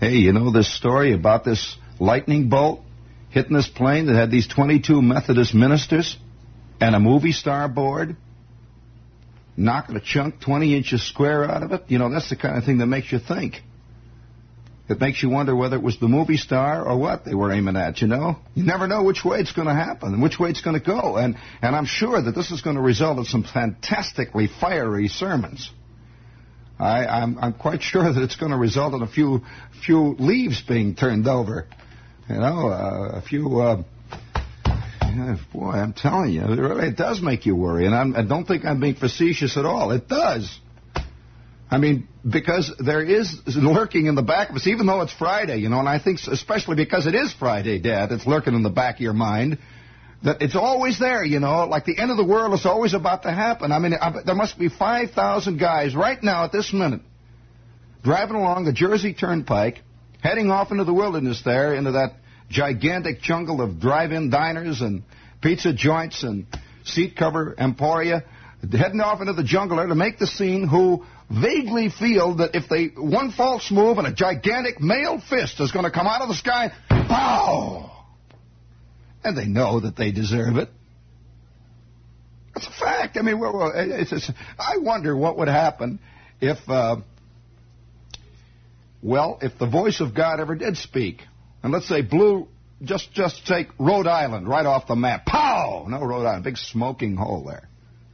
Hey, you know this story about this lightning bolt hitting this plane that had these 22 Methodist ministers and a movie star aboard, knocking a chunk 20 inches square out of it? You know, that's the kind of thing that makes you think. It makes you wonder whether it was the movie star or what they were aiming at, you know? You never know which way it's going to happen and which way it's going to go. And I'm sure that this is going to result in some fantastically fiery sermons. I'm quite sure that it's going to result in a few leaves being turned over. You know, a few... boy, I'm telling you, it does make you worry. And I don't think I'm being facetious at all. It does. I mean, because there is lurking in the back of us, even though it's Friday, you know, and I think especially because it is Friday, Dad, it's lurking in the back of your mind, that it's always there, you know, like the end of the world is always about to happen. I mean, there must be 5,000 guys right now at this minute driving along the Jersey Turnpike, heading off into the wilderness there, into that gigantic jungle of drive-in diners and pizza joints and seat cover emporia, heading off into the jungle there to make the scene, who vaguely feel that if they one false move and a gigantic male fist is going to come out of the sky, pow! And they know that they deserve it. It's a fact. I mean, I wonder what would happen if, if the voice of God ever did speak. And let's say blew, just take Rhode Island right off the map. Pow! No, Rhode Island, big smoking hole there.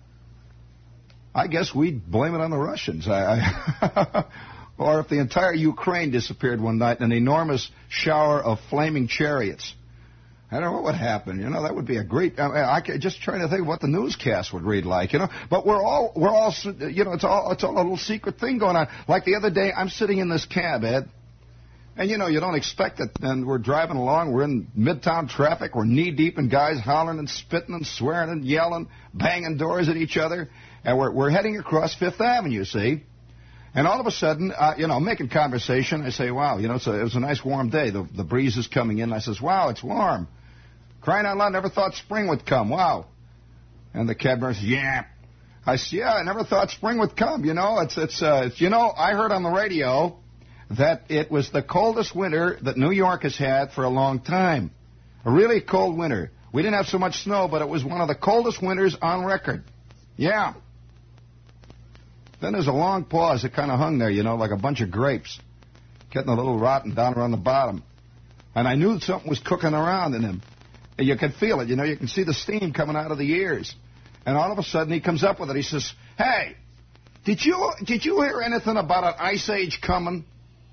I guess we'd blame it on the Russians. Or if the entire Ukraine disappeared one night in an enormous shower of flaming chariots. I don't know what would happen. You know, that would be a great... just trying to think of what the newscast would read like, you know. But we're all, you know, it's all a little secret thing going on. Like the other day, I'm sitting in this cab, Ed. And, you know, you don't expect it. And we're driving along. We're in midtown traffic. We're knee-deep in guys hollering and spitting and swearing and yelling, banging doors at each other. And we're heading across Fifth Avenue, see? And all of a sudden, you know, making conversation, I say, wow, you know, it was a nice warm day. The breeze is coming in. I says, wow, it's warm. Crying out loud, never thought spring would come. Wow. And the cab driver says, yeah. I said, yeah, I never thought spring would come. You know, it's you know, I heard on the radio that it was the coldest winter that New York has had for a long time. A really cold winter. We didn't have so much snow, but it was one of the coldest winters on record. Yeah. Then there's a long pause that kind of hung there, you know, like a bunch of grapes, getting a little rotten down around the bottom. And I knew something was cooking around in him. And you could feel it, you know, you can see the steam coming out of the ears. And all of a sudden he comes up with it. He says, hey, did you hear anything about an ice age coming?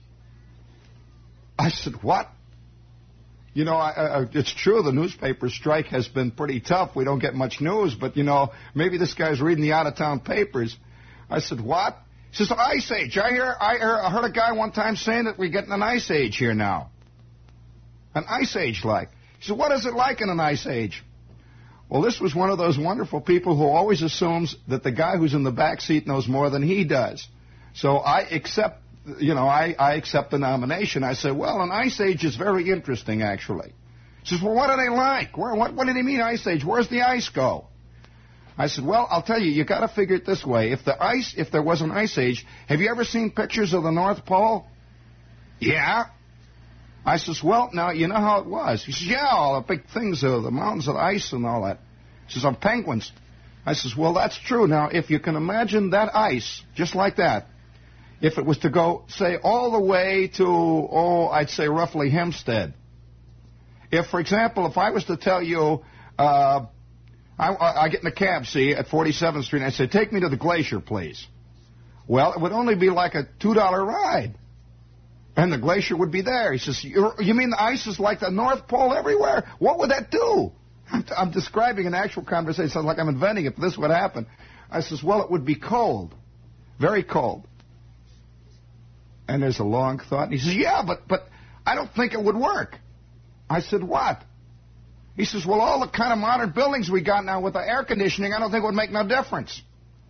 I said, what? You know, it's true the newspaper strike has been pretty tough. We don't get much news, but, you know, maybe this guy's reading the out-of-town papers. I said, what? He says, ice age. I heard a guy one time saying that we're getting an ice age here now. An ice age like. He said, what is it like in an ice age? Well, this was one of those wonderful people who always assumes that the guy who's in the back seat knows more than he does. So I accept the nomination. I said, well, an ice age is very interesting, actually. He says, well, what are they like? What did he mean, ice age? Where's the ice go? I said, well, I'll tell you, got to figure it this way. If there was an ice age, have you ever seen pictures of the North Pole? Yeah. I says, well, now, you know how it was. He says, yeah, all the big things, the mountains of ice and all that. He says, on penguins. I says, well, that's true. Now, if you can imagine that ice, just like that, if it was to go, say, all the way to, I'd say roughly Hempstead. If, for example, if I was to tell you, I get in a cab, see, at 47th Street, and I say, take me to the glacier, please. Well, it would only be like a $2 ride. And the glacier would be there. He says, you mean the ice is like the North Pole everywhere? What would that do? I'm describing an actual conversation. Sounds like I'm inventing it, but this would happen. I says, well, it would be cold. Very cold. And there's a long thought. And he says, yeah, but I don't think it would work. I said, what? He says, well, all the kind of modern buildings we got now with the air conditioning, I don't think it would make no difference.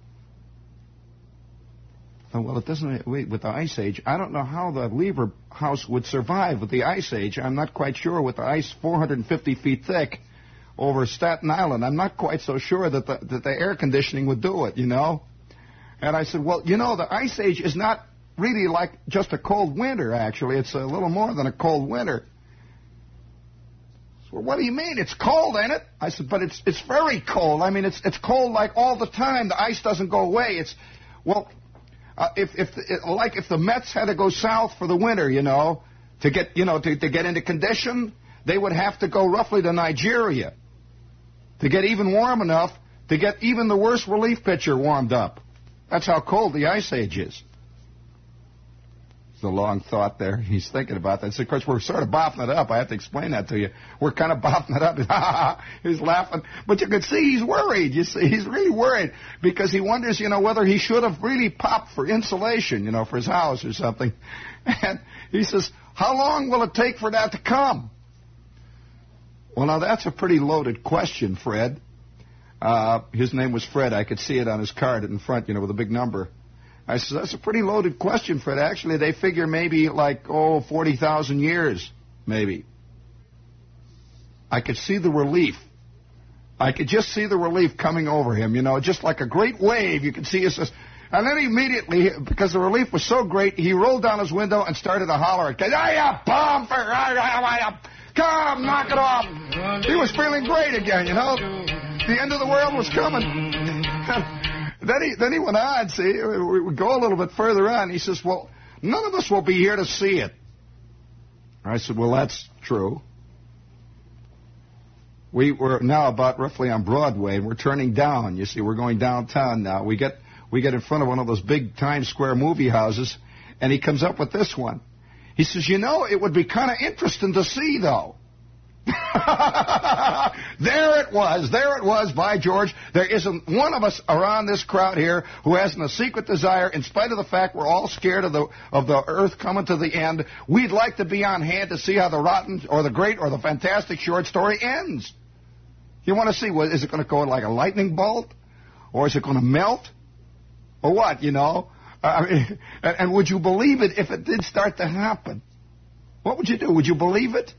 Oh, well, it doesn't, with the ice age, I don't know how the Lever house would survive with the ice age. I'm not quite sure with the ice 450 feet thick over Staten Island. I'm not quite so sure that the air conditioning would do it, you know. And I said, well, you know, the ice age is not really like just a cold winter, actually. It's a little more than a cold winter. Well, what do you mean? It's cold, ain't it? I said, but it's very cold. I mean, it's cold like all the time. The ice doesn't go away. If the Mets had to go south for the winter, to get to get into condition, they would have to go roughly to Nigeria to get even warm enough to get even the worst relief pitcher warmed up. That's how cold the ice age is. It's a long thought there. He's thinking about that. So, of course, we're sort of bopping it up. I have to explain that to you. We're kind of bopping it up. He's laughing. But you can see he's worried. You see, he's really worried because he wonders, whether he should have really popped for insulation, for his house or something. And he says, how long will it take for that to come? Well, now, that's a pretty loaded question, Fred. His name was Fred. I could see it on his card in front, with a big number. I said, that's a pretty loaded question, Fred. Actually, they figure maybe 40,000 years, maybe. I could see the relief. I could just see the relief coming over him, just like a great wave. You could see it. And then immediately, because the relief was so great, he rolled down his window and started to holler at guys, come, knock it off. He was feeling great again, The end of the world was coming. Then he went on, see, we go a little bit further on. He says, well, none of us will be here to see it. I said, well, that's true. We were now about roughly on Broadway, and we're turning down. You see, we're going downtown now. We get in front of one of those big Times Square movie houses, and he comes up with this one. He says, it would be kind of interesting to see, though. There it was, by George. There isn't one of us around this crowd here who hasn't a secret desire, in spite of the fact we're all scared of the earth coming to the end. We'd like to be on hand to see how the rotten or the great or the fantastic short story ends. You want to see, is it going to go like a lightning bolt? Or is it going to melt? Or what, and would you believe it if it did start to happen? What would you do? Would you believe it?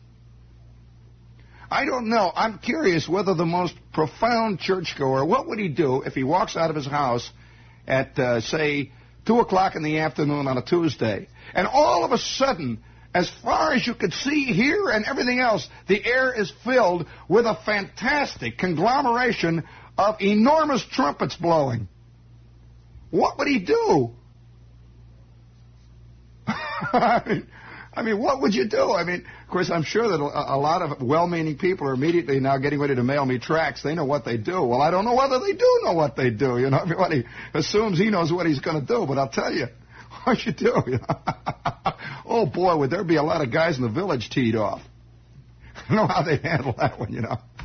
I don't know. I'm curious whether the most profound churchgoer, what would he do if he walks out of his house at, say, 2 o'clock in the afternoon on a Tuesday, and all of a sudden, as far as you could see, hear, and everything else, the air is filled with a fantastic conglomeration of enormous trumpets blowing. What would he do? I mean, what would you do? I mean, of course, I'm sure that a lot of well-meaning people are immediately now getting ready to mail me tracts. They know what they do. Well, I don't know whether they do know what they do. Everybody assumes he knows what he's going to do, but I'll tell you what you do. Oh, boy, would there be a lot of guys in the village teed off. I don't know how they handle that one,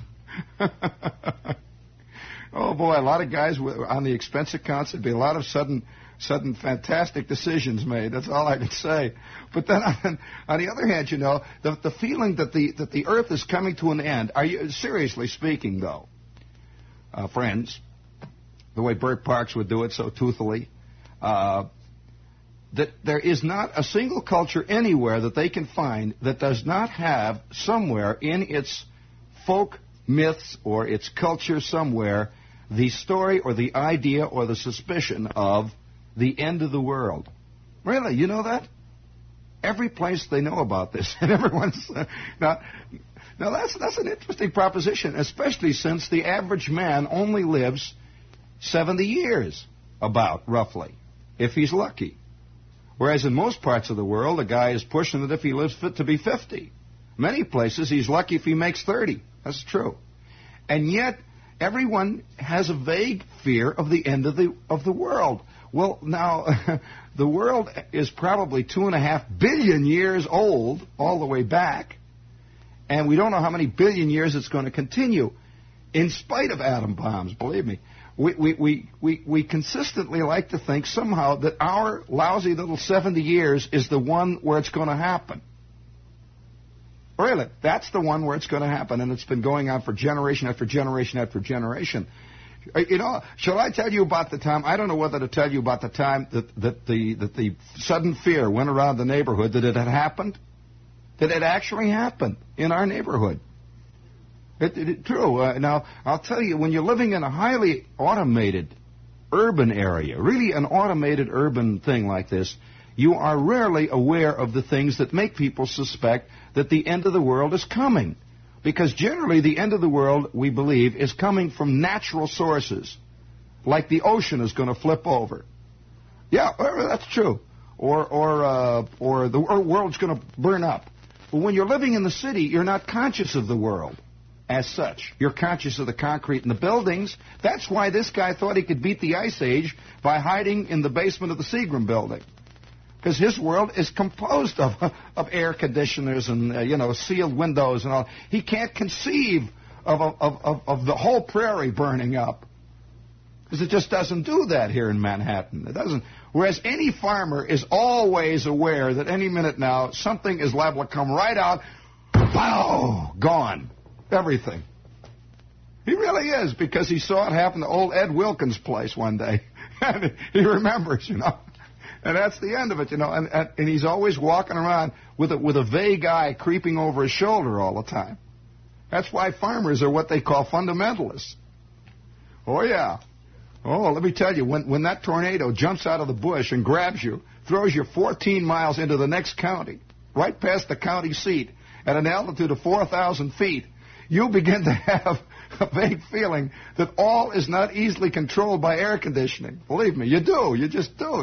Oh, boy, a lot of guys on the expense accounts. There'd be a lot of sudden fantastic decisions made. That's all I can say. But then, on the other hand, the feeling that the earth is coming to an end. Are you seriously speaking, though, friends? The way Bert Parks would do it so toothily, that there is not a single culture anywhere that they can find that does not have somewhere in its folk myths or its culture somewhere the story or the idea or the suspicion of the end of the world. Really, you know that? Every place they know about this, and everyone's now that's an interesting proposition, especially since the average man only lives 70 years, about roughly, if he's lucky. Whereas in most parts of the world, a guy is pushing it if he lives fit to be 50. Many places, he's lucky if he makes 30. That's true, and yet everyone has a vague fear of the end of the world. Well, now, the world is probably 2.5 billion years old all the way back, and we don't know how many billion years it's going to continue, in spite of atom bombs, believe me. We consistently like to think somehow that our lousy little 70 years is the one where it's going to happen. Really, that's the one where it's going to happen, and it's been going on for generation after generation after generation. Shall I tell you about the time? I don't know whether to tell you about the time that the sudden fear went around the neighborhood that it had happened. That it actually happened in our neighborhood. True. Now, I'll tell you, when you're living in a highly automated urban area, really an automated urban thing like this, you are rarely aware of the things that make people suspect that the end of the world is coming. Because generally the end of the world, we believe, is coming from natural sources. Like the ocean is going to flip over. Yeah, that's true. Or the world's going to burn up. But when you're living in the city, you're not conscious of the world as such. You're conscious of the concrete and the buildings. That's why this guy thought he could beat the Ice Age by hiding in the basement of the Seagram building. Because his world is composed of air conditioners and, sealed windows and all. He can't conceive of the whole prairie burning up. Because it just doesn't do that here in Manhattan. It doesn't. Whereas any farmer is always aware that any minute now something is liable to come right out. Pow! Gone. Everything. He really is, because he saw it happen to old Ed Wilkins' place one day. And he remembers, And that's the end of it, And he's always walking around with a vague eye creeping over his shoulder all the time. That's why farmers are what they call fundamentalists. Oh, yeah. Oh, let me tell you, when that tornado jumps out of the bush and grabs you, throws you 14 miles into the next county, right past the county seat, at an altitude of 4,000 feet, you begin to have a vague feeling that all is not easily controlled by air conditioning. Believe me, you do. You just do,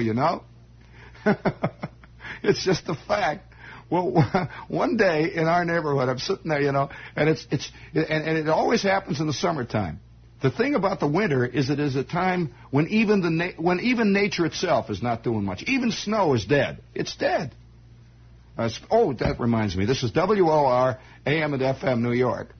It's just a fact. Well, one day in our neighborhood, I'm sitting there, and it always happens in the summertime. The thing about the winter is it is a time when even nature itself is not doing much. Even snow is dead. It's dead. That reminds me. This is WOR AM and FM New York.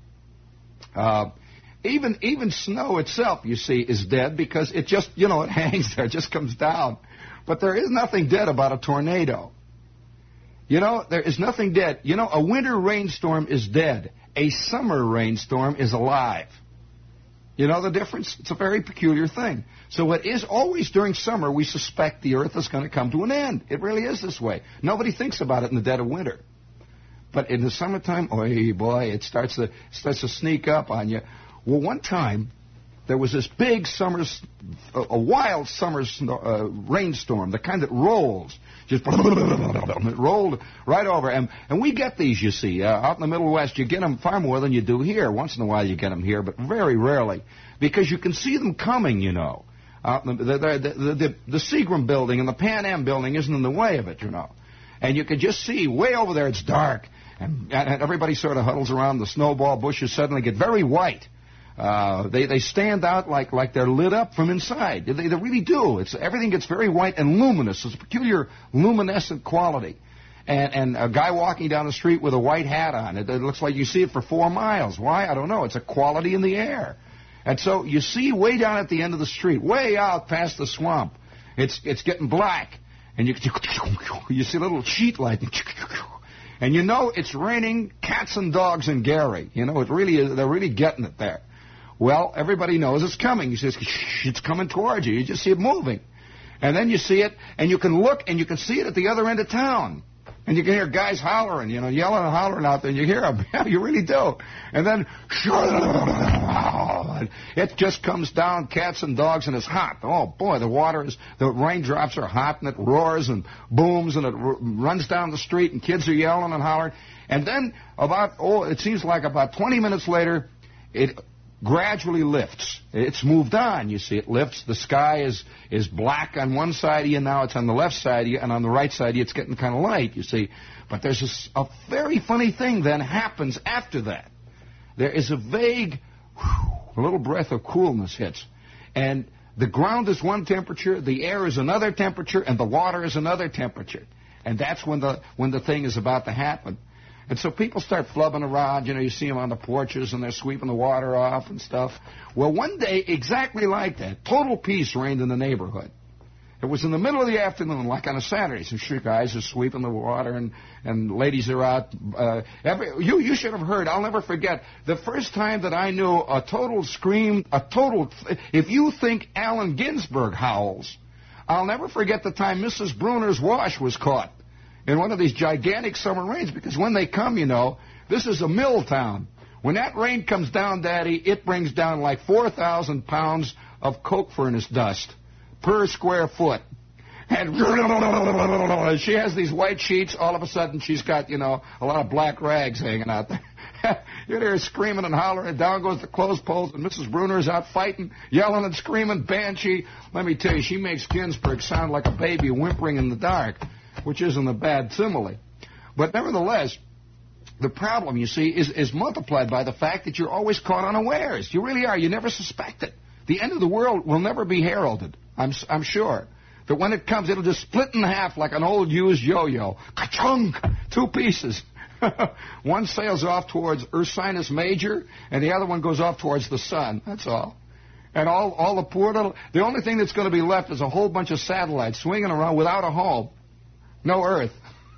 Even snow itself, you see, is dead because it just, it hangs there, it just comes down. But there is nothing dead about a tornado. There is nothing dead. A winter rainstorm is dead. A summer rainstorm is alive. You know the difference? It's a very peculiar thing. So it is always during summer we suspect the earth is going to come to an end. It really is this way. Nobody thinks about it in the dead of winter. But in the summertime, oh boy, it starts to sneak up on you. Well, one time, there was this big a wild summer rainstorm, the kind that rolls. Just it rolled right over. And we get these, you see. Out in the Middle West, you get them far more than you do here. Once in a while you get them here, but very rarely. Because you can see them coming, The Seagram building and the Pan Am building isn't in the way of it, And you can just see way over there it's dark. And everybody sort of huddles around. The snowball bushes suddenly get very white. They stand out like they're lit up from inside. They really do. Everything gets very white and luminous. It's a peculiar luminescent quality. And a guy walking down the street with a white hat on, it looks like you see it for 4 miles. Why? I don't know. It's a quality in the air. And so you see way down at the end of the street, way out past the swamp, it's getting black. And you see a little sheet lightning. And it's raining cats and dogs in Gary. It really is. They're really getting it there. Well, everybody knows it's coming. He says, it's coming towards you. You just see it moving. And then you see it, and you can look, and you can see it at the other end of town. And you can hear guys hollering, yelling and hollering out there, and you hear them. Yeah, you really do. And then, it just comes down, cats and dogs, and it's hot. Oh, boy, the raindrops are hot, and it roars and booms, and it runs down the street, and kids are yelling and hollering. And then it seems like about 20 minutes later, it gradually lifts. It's moved on, you see. It lifts. The sky is black on one side of you, now it's on the left side of you, and on the right side of you it's getting kind of light, you see. But there's a very funny thing then happens after that. There is a vague, a little breath of coolness hits. And the ground is one temperature, the air is another temperature, and the water is another temperature. And that's when the thing is about to happen. And so people start flubbing around, you see them on the porches and they're sweeping the water off and stuff. Well, one day, exactly like that, total peace reigned in the neighborhood. It was in the middle of the afternoon, like on a Saturday. Some guys are sweeping the water and ladies are out. You should have heard, I'll never forget, the first time that I knew a total scream, if you think Allen Ginsberg howls, I'll never forget the time Mrs. Bruner's wash was caught in one of these gigantic summer rains, because when they come, this is a mill town. When that rain comes down, Daddy, it brings down like 4,000 pounds of coke furnace dust per square foot. And she has these white sheets. All of a sudden, she's got, a lot of black rags hanging out there. You hear her screaming and hollering. Down goes the clothes poles, and Mrs. Bruner is out fighting, yelling and screaming. Banshee. Let me tell you, she makes Ginsburg sound like a baby whimpering in the dark, which isn't a bad simile. But nevertheless, the problem, you see, is multiplied by the fact that you're always caught unawares. You really are. You never suspect it. The end of the world will never be heralded, I'm sure. That when it comes, it'll just split in half like an old used yo-yo. Ka-chunk! 2 pieces. One sails off towards Ursinus Major, and the other one goes off towards the sun. That's all. And all the poor little... The only thing that's going to be left is a whole bunch of satellites swinging around without a home. No Earth.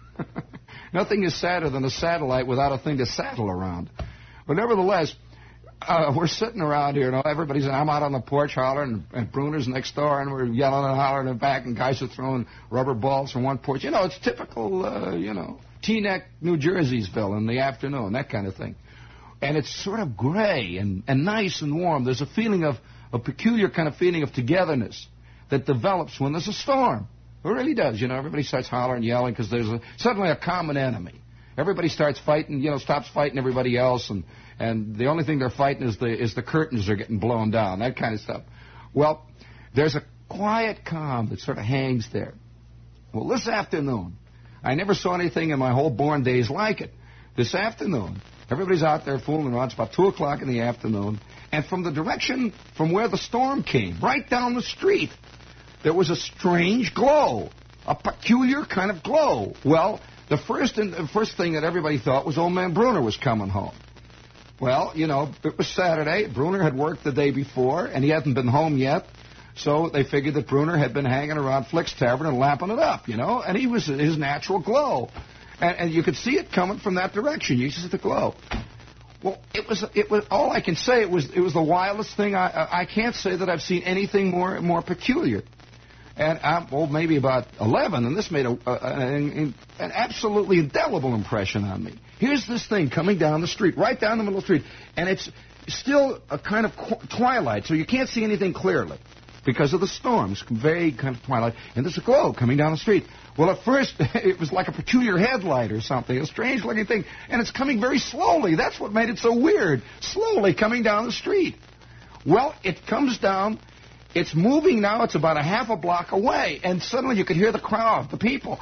Nothing is sadder than a satellite without a thing to saddle around. But nevertheless, we're sitting around here, I'm out on the porch hollering, and Bruner's next door, and we're yelling and hollering in the back, and guys are throwing rubber balls from one porch. It's typical, Teaneck, New Jerseysville in the afternoon, that kind of thing. And it's sort of gray and nice and warm. There's a peculiar kind of feeling of togetherness that develops when there's a storm. It really does. Everybody starts hollering, yelling, because there's suddenly a common enemy. Everybody starts fighting, stops fighting everybody else, and the only thing they're fighting is the curtains are getting blown down, that kind of stuff. Well, there's a quiet calm that sort of hangs there. Well, this afternoon, I never saw anything in my whole born days like it. This afternoon, everybody's out there fooling around. It's about 2 o'clock in the afternoon, and from the direction from where the storm came, right down the street, there was a strange glow, a peculiar kind of glow. Well, the first thing that everybody thought was old man Bruner was coming home. Well, it was Saturday. Bruner had worked the day before, and he hadn't been home yet. So they figured that Bruner had been hanging around Flick's Tavern and lapping it up, and he was his natural glow. And you could see it coming from that direction. You see the glow. Well, it was all I can say. It was the wildest thing. I can't say that I've seen anything more peculiar. And I'm maybe about 11, and this made an absolutely indelible impression on me. Here's this thing coming down the street, right down the middle of the street, and it's still a kind of twilight, so you can't see anything clearly because of the storm. It's very kind of twilight, and there's a glow coming down the street. Well, at first, it was like a peculiar headlight or something, a strange-looking thing, and it's coming very slowly. That's what made it so weird, slowly coming down the street. Well, it comes down... It's moving now. It's about a half a block away. And suddenly you could hear the crowd, the people.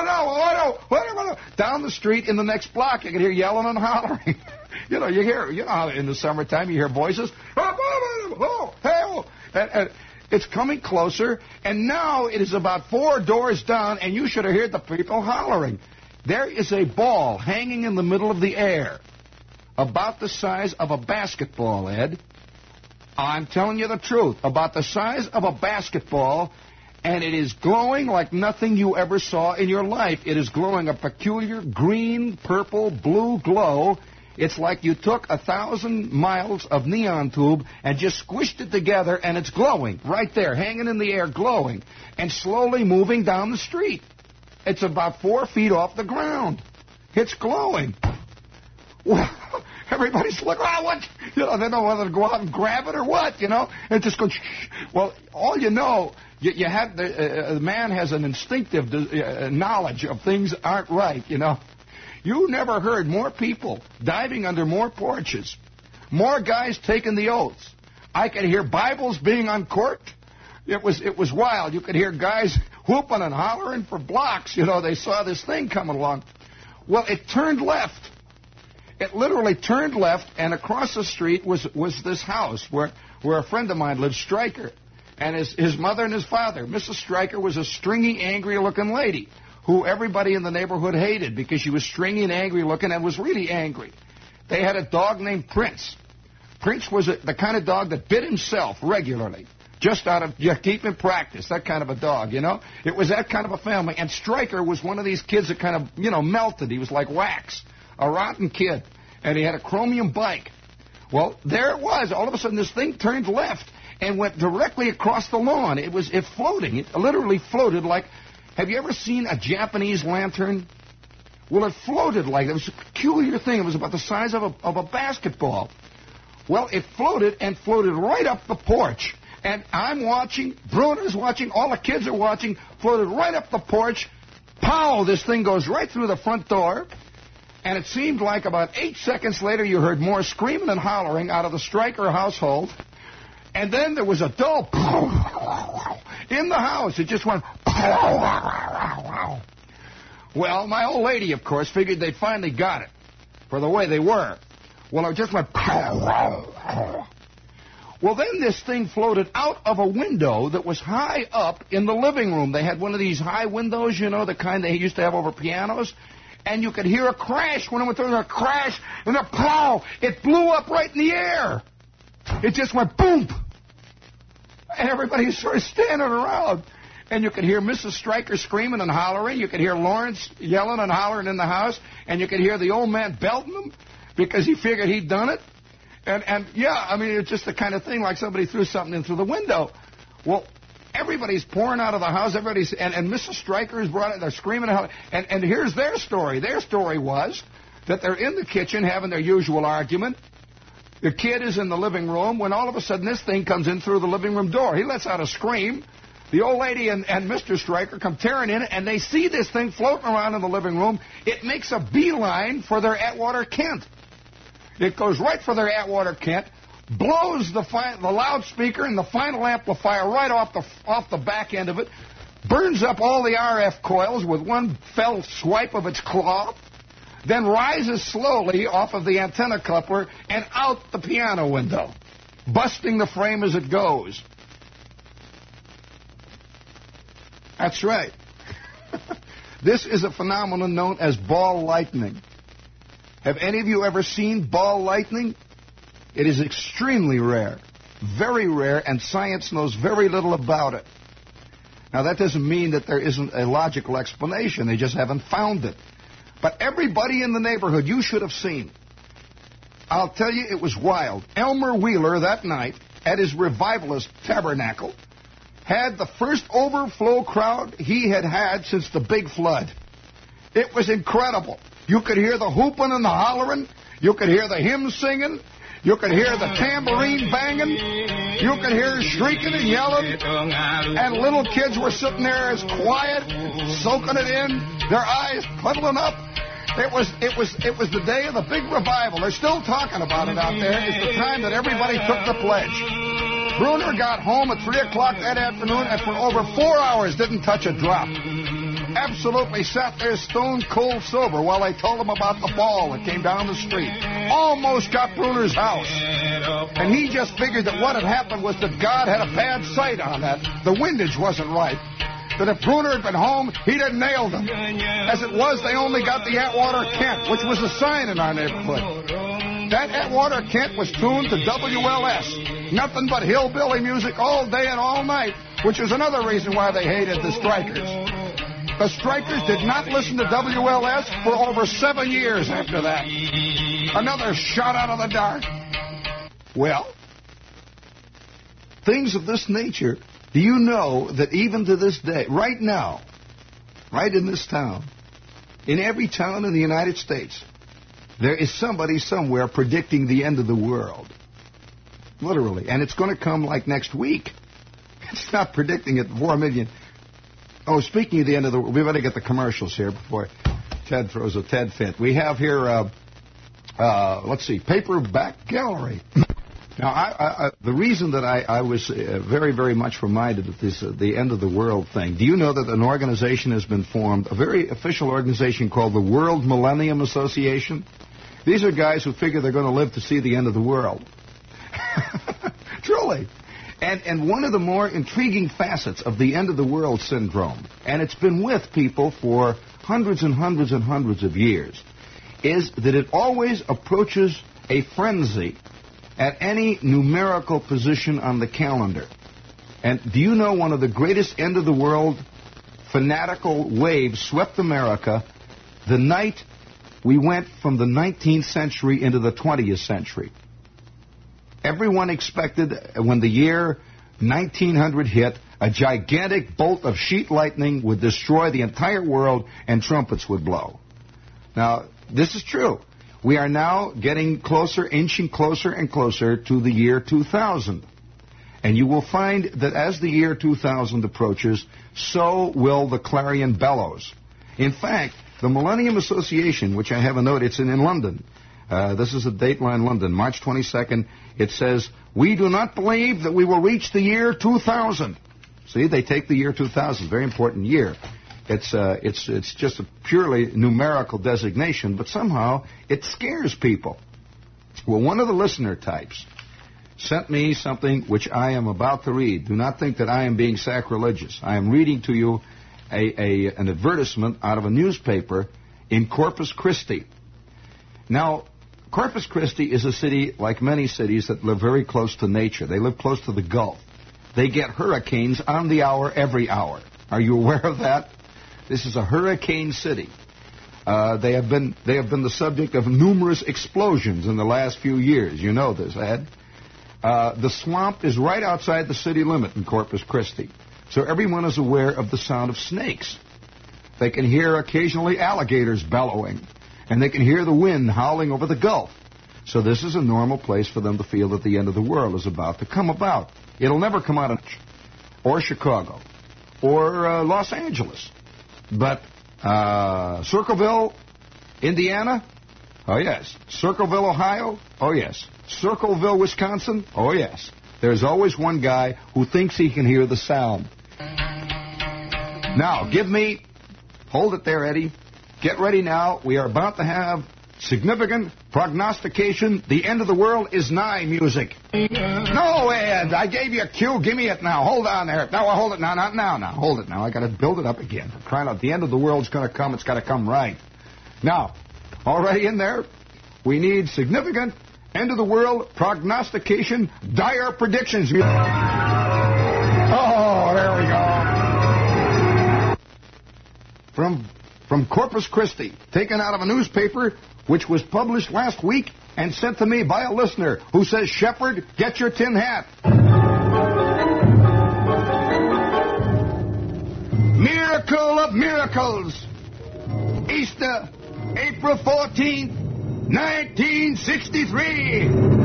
Down the street in the next block, you could hear yelling and hollering. You hear, in the summertime, you hear voices. And it's coming closer. And now it is about 4 doors down, and you should have heard the people hollering. There is a ball hanging in the middle of the air, about the size of a basketball, Ed. I'm telling you the truth, about the size of a basketball, and it is glowing like nothing you ever saw in your life. It is glowing a peculiar green, purple, blue glow. It's like you took 1,000 miles of neon tube and just squished it together, and it's glowing right there, hanging in the air, glowing, and slowly moving down the street. It's about 4 feet off the ground. It's glowing. Well, everybody's like, what? They don't know whether to go out and grab it or what, and just go, shh. Well, all you have, the man has an instinctive knowledge of things aren't right, You never heard more people diving under more porches, more guys taking the oaths. I could hear Bibles being uncorked. It was wild. You could hear guys whooping and hollering for blocks. They saw this thing coming along. Well, it turned left. It literally turned left, and across the street was this house where a friend of mine lived, Stryker, and his mother and his father. Mrs. Stryker was a stringy, angry-looking lady who everybody in the neighborhood hated because she was stringy and angry-looking and was really angry. They had a dog named Prince. Prince was the kind of dog that bit himself regularly, just out of keeping practice, that kind of a dog, It was that kind of a family, and Stryker was one of these kids that kind of, melted. He was like wax. A rotten kid, and he had a chromium bike. Well, there it was. All of a sudden, this thing turned left and went directly across the lawn. It floating. It literally floated like, have you ever seen a Japanese lantern? Well, it floated like, it was a peculiar thing. It was about the size of a basketball. Well, it floated and floated right up the porch And I'm watching, Bruner's watching, all the kids are watching, floated right up the porch. Pow! This thing goes right through the front door. And it seemed like about 8 seconds later you heard more screaming and hollering out of the Stryker household. And then there was a dull in the house. It just went. Well, my old lady, of course, figured they'd finally got it for the way they were. Well, it just went. Well, then this thing floated out of a window that was high up in the living room. They had one of these high windows, you know, the kind they used to have over pianos. And you could hear a crash when it went through, a crash, and a pow! It blew up right in the air. It just went boom! And everybody sort of standing around. And you could hear Mrs. Stryker screaming and hollering. You could hear Lawrence yelling and hollering in the house. And you could hear the old man belting them because he figured he'd done it. And yeah, I mean, it's just the kind of thing like somebody threw something in through the window. Well, everybody's pouring out of the house. Everybody's and Mrs. Stryker's brought it. They're screaming and hollering. And here's their story. Their story was that they're in the kitchen having their usual argument. The kid is in the living room when all of a sudden this thing comes in through the living room door. He lets out a scream. The old lady and Mr. Stryker come tearing in, and they see this thing floating around in the living room. It makes a beeline for their Atwater Kent. It goes right for their Atwater Kent, blows the loudspeaker and the final amplifier right off the back end of it, burns up all the RF coils with one fell swipe of its claw, then rises slowly off of the antenna coupler and out the piano window, busting the frame as it goes. That's right. This is a phenomenon known as ball lightning. Have any of you ever seen ball lightning? It is extremely rare, very rare, and science knows very little about it. Now, that doesn't mean that there isn't a logical explanation. They just haven't found it. But everybody in the neighborhood, you should have seen. I'll tell you, it was wild. Elmer Wheeler that night at his revivalist tabernacle had the first overflow crowd he had had since the big flood. It was incredible. You could hear the whooping and the hollering. You could hear the hymn singing. You could hear the tambourine banging. You could hear shrieking and yelling. And little kids were sitting there as quiet, soaking it in, their eyes puddling up. It was the day of the big revival. They're still talking about it out there. It's the time that everybody took the pledge. Bruner got home at 3 o'clock that afternoon and for over 4 hours didn't touch a drop. Absolutely sat there stone cold sober while they told him about the ball that came down the street. Almost got Bruner's house. And he just figured that what had happened was that God had a bad sight on that. The windage wasn't right. That if Bruner had been home, he'd have nailed him. As it was, they only got the Atwater Kent, which was a sign in our neighborhood. That Atwater Kent was tuned to WLS. Nothing but hillbilly music all day and all night, which is another reason why they hated the Strykers. The Strykers did not listen to WLS for over 7 years after that. Another shot out of the dark. Well, things of this nature, do you know that even to this day, right now, right in this town, in every town in the United States, there is somebody somewhere predicting the end of the world. Literally. And it's going to come like next week. It's not predicting it 4 million. Oh, speaking of the end of the world, we better get the commercials here before Ted throws a Ted fit. We have here, let's see, Paperback Gallery. Now, the reason that I was very, very much reminded of this, the end of the world thing, do you know that an organization has been formed, a very official organization called the World Millennium Association? These are guys who figure they're going to live to see the end of the world. Truly. And one of the more intriguing facets of the end of the world syndrome, and it's been with people for hundreds and hundreds and hundreds of years, is that it always approaches a frenzy at any numerical position on the calendar. And do you know one of the greatest end of the world fanatical waves swept America the night we went from the 19th century into the 20th century? Everyone expected, when the year 1900 hit, a gigantic bolt of sheet lightning would destroy the entire world and trumpets would blow. Now, this is true. We are now getting closer, inching closer and closer to the year 2000. And you will find that as the year 2000 approaches, so will the clarion bellows. In fact, the Millennium Association, which I have a note, it's in London. This is a Dateline London, March 22nd. It says, "We do not believe that we will reach the year 2000. See, they take the year 2000, very important year. It's just a purely numerical designation, but somehow it scares people. Well, one of the listener types sent me something which I am about to read. Do not think that I am being sacrilegious. I am reading to you an advertisement out of a newspaper in Corpus Christi. Now, Corpus Christi is a city, like many cities, that live very close to nature. They live close to the Gulf. They get hurricanes on the hour, every hour. Are you aware of that? This is a hurricane city. They have been the subject of numerous explosions in the last few years. You know this, Ed. The swamp is right outside the city limit in Corpus Christi, so everyone is aware of the sound of snakes. They can hear occasionally alligators bellowing, and they can hear the wind howling over the Gulf. So this is a normal place for them to feel that the end of the world is about to come about. It'll never come out of or Chicago or Los Angeles. But Circleville, Indiana? Oh, yes. Circleville, Ohio? Oh, yes. Circleville, Wisconsin? Oh, yes. There's always one guy who thinks he can hear the sound. Now, hold it there, Eddie. Get ready now. We are about to have significant prognostication. The end of the world is nigh music. No, Ed, I gave you a cue. Give me it now. Hold on there. No, hold it now. Not now. Now, hold it now. I got to build it up again. For crying out, the end of the world's going to come. It's got to come right. Now, already in there, we need significant end of the world prognostication, dire predictions. Oh, there we go. From Corpus Christi, taken out of a newspaper which was published last week and sent to me by a listener who says, "Shepherd, get your tin hat." Miracle of miracles. Easter, April 14th, 1963.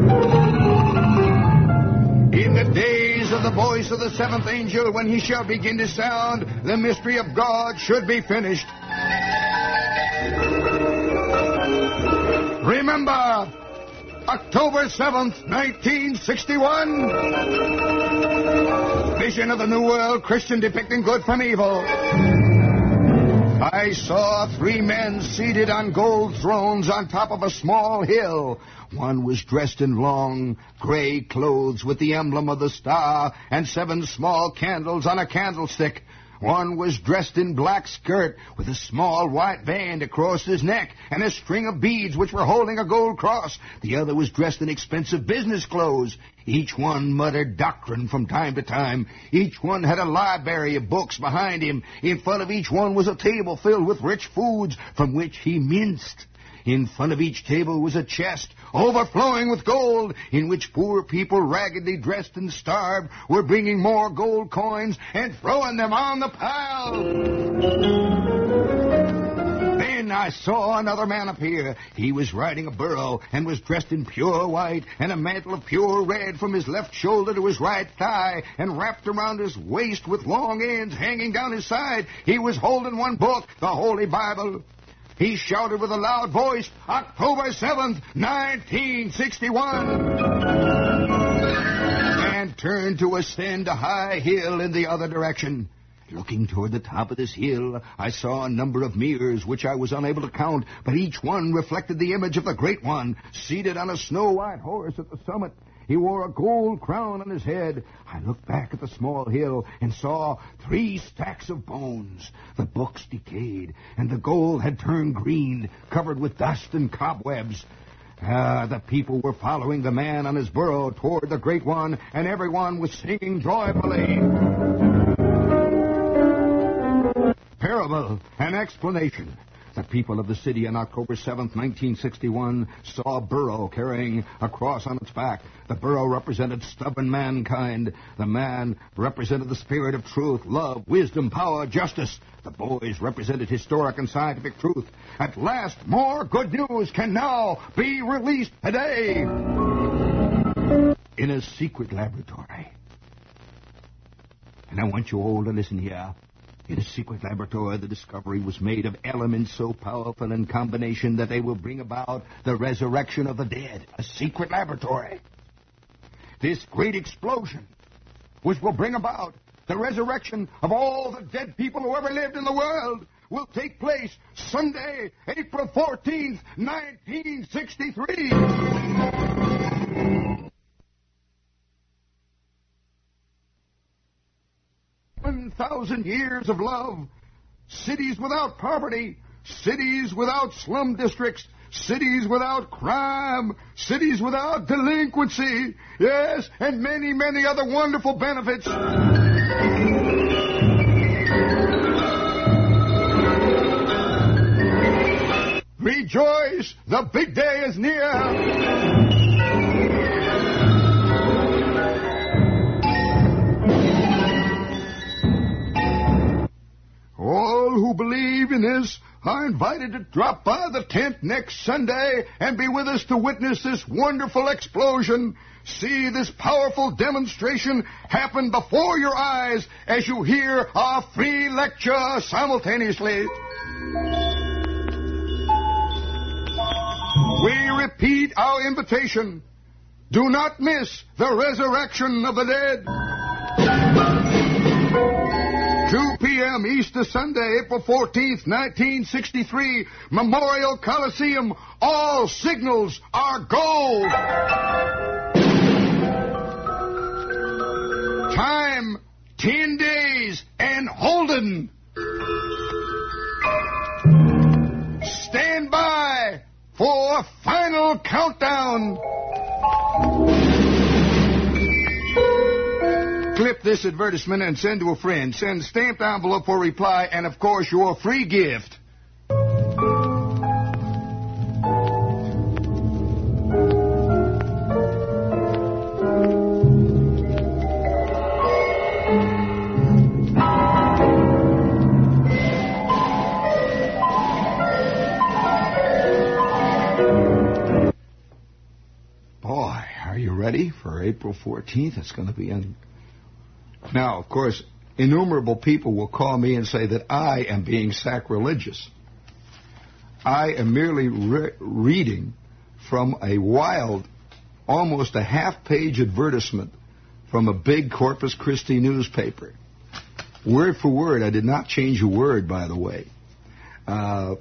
In the days of the voice of the seventh angel, when he shall begin to sound, the mystery of God should be finished. Remember, October 7th, 1961. Vision of the New World, Christian depicting good from evil. I saw 3 men seated on gold thrones on top of a small hill. One was dressed in long, gray clothes with the emblem of the star and 7 small candles on a candlestick. One was dressed in black skirt with a small white band across his neck and a string of beads which were holding a gold cross. The other was dressed in expensive business clothes. Each one muttered doctrine from time to time. Each one had a library of books behind him. In front of each one was a table filled with rich foods from which he minced. In front of each table was a chest overflowing with gold, in which poor people, raggedly dressed and starved, were bringing more gold coins and throwing them on the pile. Then I saw another man appear. He was riding a burro and was dressed in pure white and a mantle of pure red from his left shoulder to his right thigh and wrapped around his waist with long ends hanging down his side. He was holding one book, the Holy Bible. He shouted with a loud voice, "October 7th, 1961, and turned to ascend a high hill in the other direction. Looking toward the top of this hill, I saw a number of mirrors which I was unable to count, but each one reflected the image of the Great One, seated on a snow-white horse at the summit. He wore a gold crown on his head. I looked back at the small hill and saw 3 stacks of bones. The books decayed, and the gold had turned green, covered with dust and cobwebs. The people were following the man on his burro toward the Great One, and everyone was singing joyfully. Parable and explanation. The people of the city on October 7th, 1961, saw a burro carrying a cross on its back. The burro represented stubborn mankind. The man represented the spirit of truth, love, wisdom, power, justice. The boys represented historic and scientific truth. At last, more good news can now be released today. In a secret laboratory, And I want you all to listen here. In a secret laboratory, the discovery was made of elements so powerful in combination that they will bring about the resurrection of the dead. A secret laboratory. This great explosion, which will bring about the resurrection of all the dead people who ever lived in the world, will take place Sunday, April 14th, 1963. 1,000 years of love, cities without poverty, cities without slum districts, cities without crime, cities without delinquency, yes, and many, many other wonderful benefits. Rejoice, the big day is near. All who believe in this are invited to drop by the tent next Sunday and be with us to witness this wonderful explosion. See this powerful demonstration happen before your eyes as you hear our free lecture simultaneously. We repeat our invitation. Do not miss the resurrection of the dead. 2 p.m. Easter Sunday, April 14th, 1963, Memorial Coliseum. All signals are gold. Time, 10 days and holding. Stand by for a final countdown. Clip this advertisement and send to a friend. Send stamped envelope for reply and, of course, your free gift. Boy, are you ready for April 14th? It's going to be Now, of course, innumerable people will call me and say that I am being sacrilegious. I am merely reading from a wild, almost a half-page advertisement from a big Corpus Christi newspaper. Word for word. I did not change a word, by the way. I'm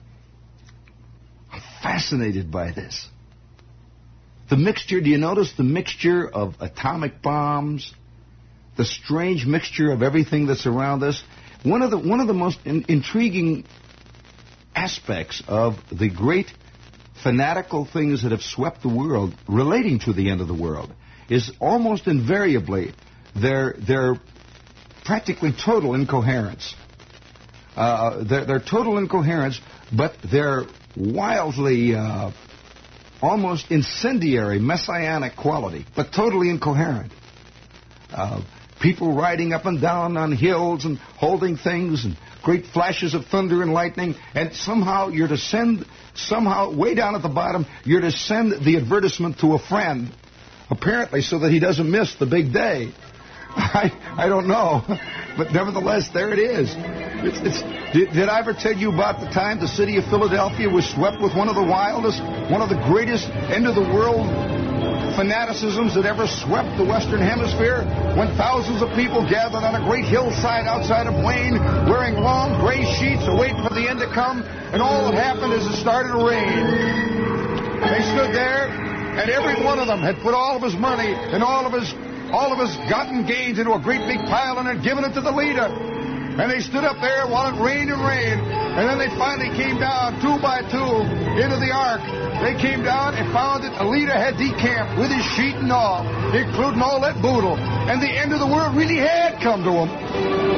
fascinated by this. The mixture, do you notice the mixture of atomic bombs? The strange mixture of everything that's around us. One of the most intriguing aspects of the great fanatical things that have swept the world relating to the end of the world is almost invariably their practically total incoherence. Their total incoherence, but their wildly, almost incendiary messianic quality, but totally incoherent. People riding up and down on hills and holding things and great flashes of thunder and lightning, and somehow you're to send, way down at the bottom, you're to send the advertisement to a friend, apparently so that he doesn't miss the big day. I don't know, but nevertheless, there it is. Did I ever tell you about the time the city of Philadelphia was swept with one of the wildest, one of the greatest end-of-the-world fanaticisms that ever swept the Western Hemisphere, when thousands of people gathered on a great hillside outside of Wayne, wearing long gray sheets, waiting for the end to come, and all that happened is it started to rain. They stood there, and every one of them had put all of his money and all of his gotten gains into a great big pile and had given it to the leader. And they stood up there while it rained and rained. And then they finally came down 2 by 2 into the ark. They came down and found that the leader had decamped with his sheet and all, including all that boodle. And the end of the world really had come to him.